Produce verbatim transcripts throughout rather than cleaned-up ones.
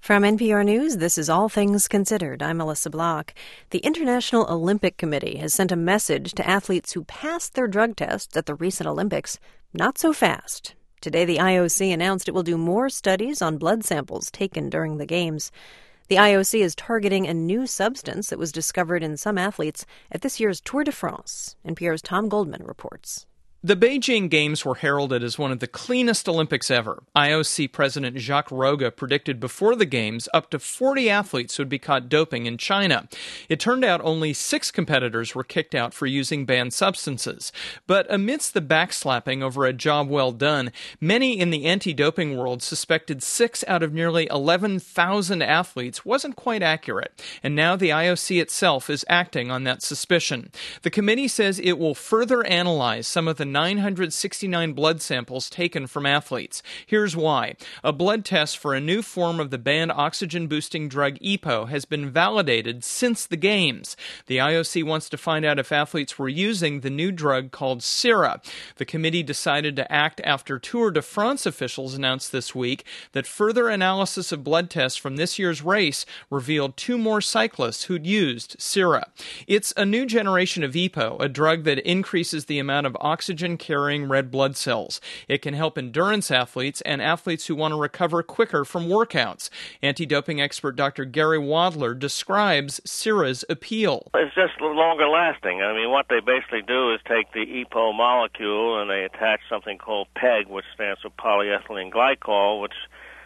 From N P R News, this is All Things Considered. I'm Melissa Block. The International Olympic Committee has sent a message to athletes who passed their drug tests at the recent Olympics. Not so fast. Today, the I O C announced it will do more studies on blood samples taken during the Games. The I O C is targeting a new substance that was discovered in some athletes at this year's Tour de France. N P R's Tom Goldman reports. The Beijing Games were heralded as one of the cleanest Olympics ever. I O C President Jacques Rogge predicted before the Games up to forty athletes would be caught doping in China. It turned out only six competitors were kicked out for using banned substances. But amidst the backslapping over a job well done, many in the anti-doping world suspected six out of nearly eleven thousand athletes wasn't quite accurate. And now the I O C itself is acting on that suspicion. The committee says it will further analyze some of the nine hundred sixty-nine blood samples taken from athletes. Here's why. A blood test for a new form of the banned oxygen-boosting drug E P O has been validated since the Games. The I O C wants to find out if athletes were using the new drug called Sira. The committee decided to act after Tour de France officials announced this week that further analysis of blood tests from this year's race revealed two more cyclists who'd used Sira. It's a new generation of E P O, a drug that increases the amount of oxygen carrying red blood cells. It can help endurance athletes and athletes who want to recover quicker from workouts. Anti-doping expert Doctor Gary Wadler describes Sira's appeal. It's just longer lasting. I mean, what they basically do is take the E P O molecule and they attach something called PEG, which stands for polyethylene glycol, which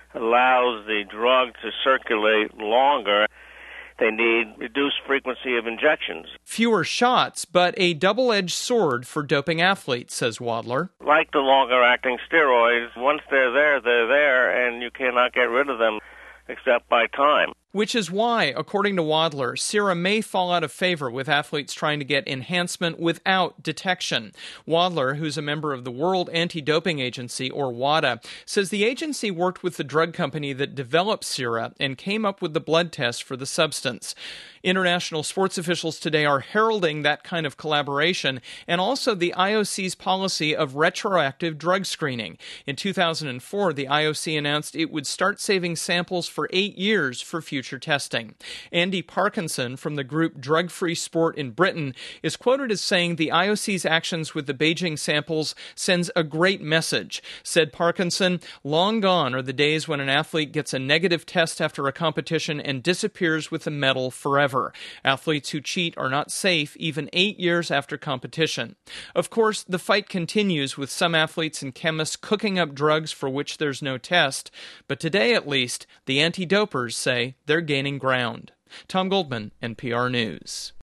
allows the drug to circulate longer. They need reduced frequency of injections. Fewer shots, but a double-edged sword for doping athletes, says Wadler. Like the longer-acting steroids, once they're there, they're there, and you cannot get rid of them except by time. Which is why, according to Wadler, Sira may fall out of favor with athletes trying to get enhancement without detection. Wadler, who's a member of the World Anti-Doping Agency, or WADA, says the agency worked with the drug company that developed Sira and came up with the blood test for the substance. International sports officials today are heralding that kind of collaboration and also the I O C's policy of retroactive drug screening. In two thousand four, the I O C announced it would start saving samples for eight years for future testing. Andy Parkinson from the group Drug Free Sport in Britain is quoted as saying the I O C's actions with the Beijing samples sends a great message. Said Parkinson, long gone are the days when an athlete gets a negative test after a competition and disappears with a medal forever. Athletes who cheat are not safe even eight years after competition. Of course, the fight continues with some athletes and chemists cooking up drugs for which there's no test. But today, at least, the anti-dopers say they're gaining ground. Tom Goldman, N P R News.